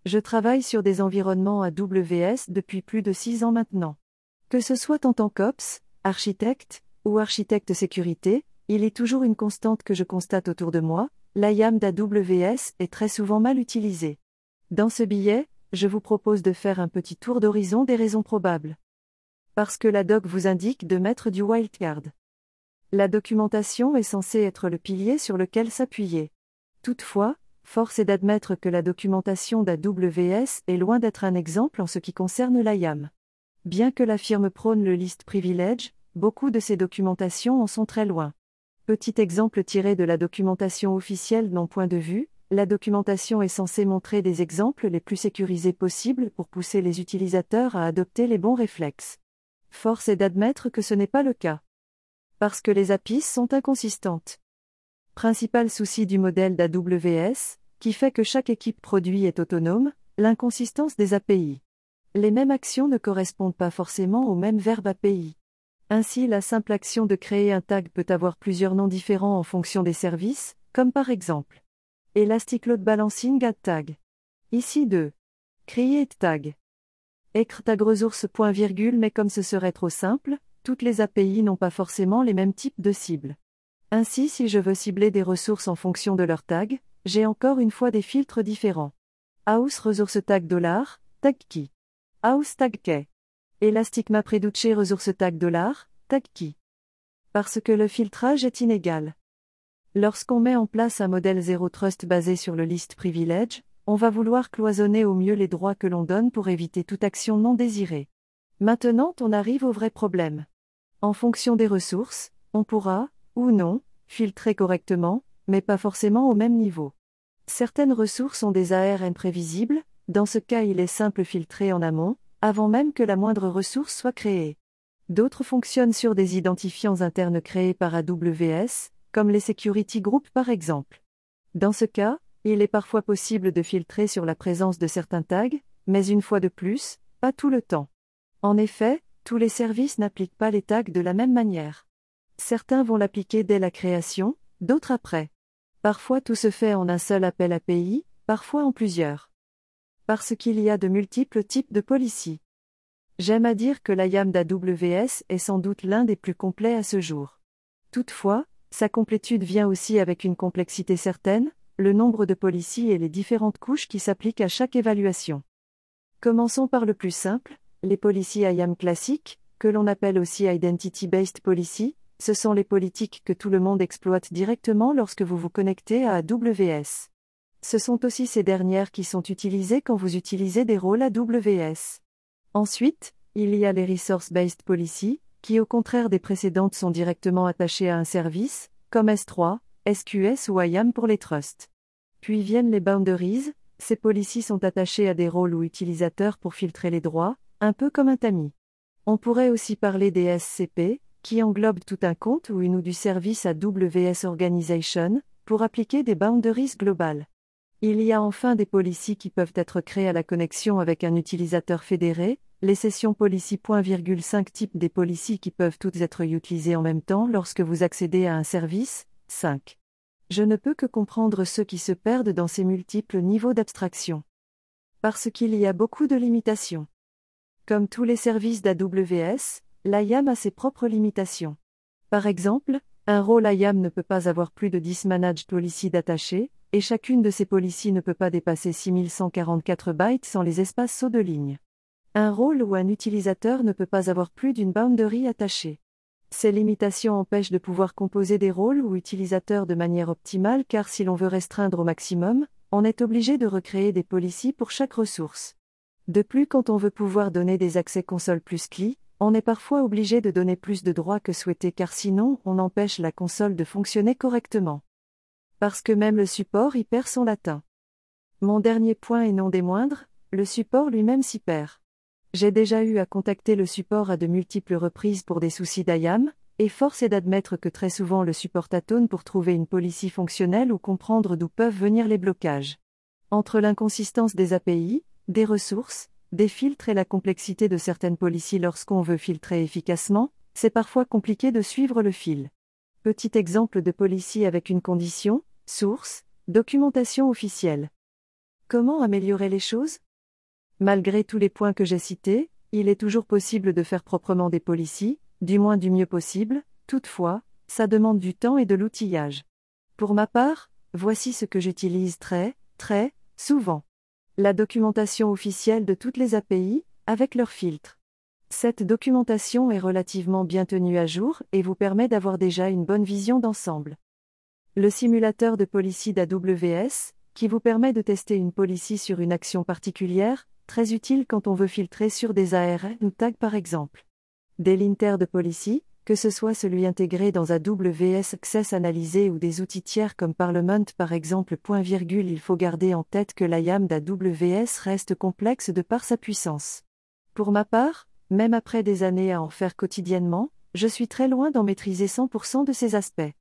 Je travaille sur des environnements AWS depuis plus de 6 ans maintenant. Que ce soit en tant qu'Ops, architecte, ou architecte sécurité, il est toujours une constante que je constate autour de moi, l'IAM d'AWS est très souvent mal utilisée. Dans ce billet, je vous propose de faire un petit tour d'horizon des raisons probables. Parce que la doc vous indique de mettre du wildcard. La documentation est censée être le pilier sur lequel s'appuyer. Toutefois, force est d'admettre que la documentation d'AWS est loin d'être un exemple en ce qui concerne l'IAM. Bien que la firme prône le list privilege, beaucoup de ces documentations en sont très loin. Petit exemple tiré de la documentation officielle de mon point de vue, la documentation est censée montrer des exemples les plus sécurisés possibles pour pousser les utilisateurs à adopter les bons réflexes. Force est d'admettre que ce n'est pas le cas. Parce que les APIs sont inconsistantes. Principal souci du modèle d'AWS, qui fait que chaque équipe produit est autonome, l'inconsistance des API. Les mêmes actions ne correspondent pas forcément au même verbe API. Ainsi, la simple action de créer un tag peut avoir plusieurs noms différents en fonction des services, comme par exemple Elastic Load Balancing add tag. Ici 2. Create tag. Ecr tag ressource point virgule, mais comme ce serait trop simple, toutes les API n'ont pas forcément les mêmes types de cibles. Ainsi, si je veux cibler des ressources en fonction de leur tag, j'ai encore une fois des filtres différents. House ressource tag $, tag key. House tag key. Elastic map reduce ressource tag $, tag key. Parce que le filtrage est inégal. Lorsqu'on met en place un modèle Zero Trust basé sur le list privilege, on va vouloir cloisonner au mieux les droits que l'on donne pour éviter toute action non désirée. Maintenant, on arrive au vrai problème. En fonction des ressources, on pourra, ou non, filtrer correctement, mais pas forcément au même niveau. Certaines ressources ont des ARN prévisibles, dans ce cas il est simple filtrer en amont, avant même que la moindre ressource soit créée. D'autres fonctionnent sur des identifiants internes créés par AWS, comme les security groups par exemple. Dans ce cas, il est parfois possible de filtrer sur la présence de certains tags, mais une fois de plus, pas tout le temps. En effet, tous les services n'appliquent pas les tags de la même manière. Certains vont l'appliquer dès la création, d'autres après. Parfois tout se fait en un seul appel API, parfois en plusieurs. Parce qu'il y a de multiples types de policies. J'aime à dire que l'IAM d'AWS est sans doute l'un des plus complets à ce jour. Toutefois, sa complétude vient aussi avec une complexité certaine, le nombre de policies et les différentes couches qui s'appliquent à chaque évaluation. Commençons par le plus simple, les policies IAM classiques, que l'on appelle aussi Identity-Based Policy, ce sont les politiques que tout le monde exploite directement lorsque vous vous connectez à AWS. Ce sont aussi ces dernières qui sont utilisées quand vous utilisez des rôles AWS. Ensuite, il y a les Resource-Based Policy, qui au contraire des précédentes sont directement attachées à un service, comme S3, SQS ou IAM pour les trusts. Puis viennent les Boundaries, ces policies sont attachées à des rôles ou utilisateurs pour filtrer les droits, un peu comme un tamis. On pourrait aussi parler des SCP, qui englobent tout un compte ou une ou du service AWS Organization, pour appliquer des boundaries globales. Il y a enfin des policies qui peuvent être créées à la connexion avec un utilisateur fédéré, les sessions policy.5 types des policies qui peuvent toutes être utilisées en même temps lorsque vous accédez à un service, 5. Je ne peux que comprendre ceux qui se perdent dans ces multiples niveaux d'abstraction. Parce qu'il y a beaucoup de limitations. Comme tous les services d'AWS, l'IAM a ses propres limitations. Par exemple, un rôle IAM ne peut pas avoir plus de 10 managed policies d'attachés, et chacune de ces policies ne peut pas dépasser 6144 bytes sans les espaces sauts de ligne. Un rôle ou un utilisateur ne peut pas avoir plus d'une boundary attachée. Ces limitations empêchent de pouvoir composer des rôles ou utilisateurs de manière optimale car si l'on veut restreindre au maximum, on est obligé de recréer des policies pour chaque ressource. De plus, quand on veut pouvoir donner des accès console plus CLI, on est parfois obligé de donner plus de droits que souhaité car sinon on empêche la console de fonctionner correctement. Parce que même le support y perd son latin. Mon dernier point et non des moindres, le support lui-même s'y perd. J'ai déjà eu à contacter le support à de multiples reprises pour des soucis d'IAM, et force est d'admettre que très souvent le support tâtonne pour trouver une policy fonctionnelle ou comprendre d'où peuvent venir les blocages. Entre l'inconsistance des API, des ressources, des filtres et la complexité de certaines policies lorsqu'on veut filtrer efficacement, c'est parfois compliqué de suivre le fil. Petit exemple de policy avec une condition, source, documentation officielle. Comment améliorer les choses? Malgré tous les points que j'ai cités, il est toujours possible de faire proprement des policies, du moins du mieux possible, toutefois, ça demande du temps et de l'outillage. Pour ma part, voici ce que j'utilise très souvent. La documentation officielle de toutes les API, avec leurs filtres. Cette documentation est relativement bien tenue à jour et vous permet d'avoir déjà une bonne vision d'ensemble. Le simulateur de policy d'AWS, qui vous permet de tester une policy sur une action particulière, très utile quand on veut filtrer sur des ARN ou tags par exemple. Des linters de policy, que ce soit celui intégré dans AWS Access Analyzer ou des outils tiers comme Parlement par exemple. Il faut garder en tête que l'IAM d'AWS reste complexe de par sa puissance. Pour ma part, même après des années à en faire quotidiennement, je suis très loin d'en maîtriser 100% de ces aspects.